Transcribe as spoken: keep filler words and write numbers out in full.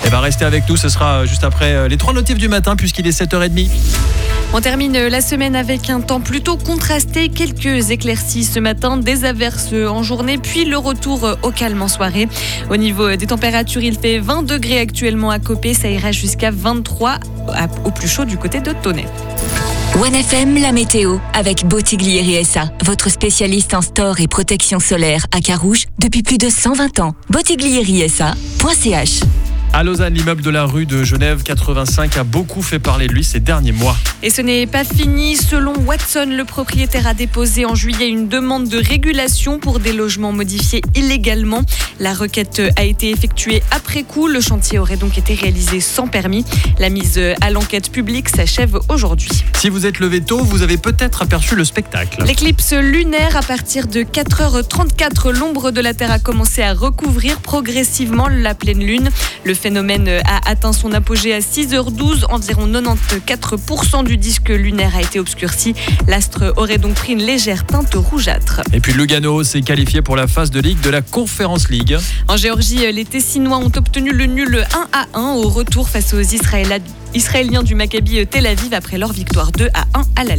Eh ben, restez avec nous, ce sera juste après les trois notifs du matin puisqu'il est sept heures trente. On termine la semaine avec un temps plutôt contrasté. Quelques éclaircies ce matin, des averses en journée, puis le retour au calme en soirée. Au niveau des températures, il fait vingt degrés actuellement à Copé. Ça ira jusqu'à vingt-trois au plus chaud du côté de Tonnet. One F M, la météo, avec Bottiglieri S A, votre spécialiste en store et protection solaire à Carouge depuis plus de cent vingt ans. Bottiglieri S A point C H. À Lausanne, l'immeuble de la rue de Genève quatre-vingt-cinq a beaucoup fait parler de lui ces derniers mois. Et ce n'est pas fini. Selon Watson, le propriétaire a déposé en juillet une demande de régulation pour des logements modifiés illégalement. La requête a été effectuée après coup. Le chantier aurait donc été réalisé sans permis. La mise à l'enquête publique s'achève aujourd'hui. Si vous êtes levé tôt, vous avez peut-être aperçu le spectacle. L'éclipse lunaire à partir de quatre heures trente-quatre, l'ombre de la Terre a commencé à recouvrir progressivement la pleine lune. Le phénomène a atteint son apogée à six heures douze. Environ quatre-vingt-quatorze pour cent du disque lunaire a été obscurci. L'astre aurait donc pris une légère teinte rougeâtre. Et puis Lugano s'est qualifié pour la phase de ligue de la Conference League. En Géorgie, les Tessinois ont obtenu le nul un à un au retour face aux Israéliens du Maccabi Tel Aviv après leur victoire deux à un à l'aller.